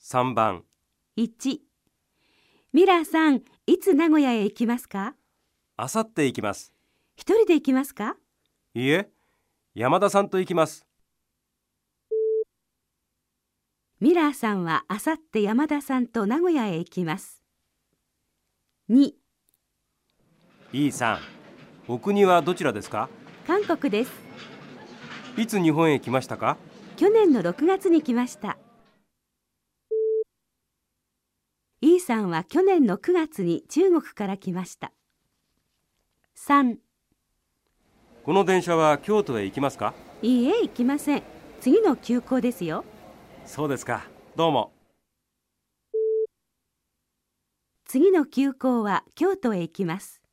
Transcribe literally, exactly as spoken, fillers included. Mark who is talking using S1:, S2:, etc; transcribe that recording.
S1: さんばん。
S2: いち、ミラーさん、いつ名古屋へ行きますか？
S1: あさって行きます。
S2: 一人で行きますか？
S1: いいえ、山田さんと行きます。
S2: ミラーさんはあさって山田さんと名古屋へ行きます。に、
S1: イーさん、お国はどちらですか？
S2: 韓国です。
S1: いつ日本へ来ましたか？
S2: 去年のろくがつに来ました。イーさんは去年のくがつに中国から来ました。さん、
S1: この電車は京都へ行きますか？
S2: いいえ、行きません。次の急行ですよ。
S1: そうですか。どうも。
S2: 次の急行は京都へ行きます。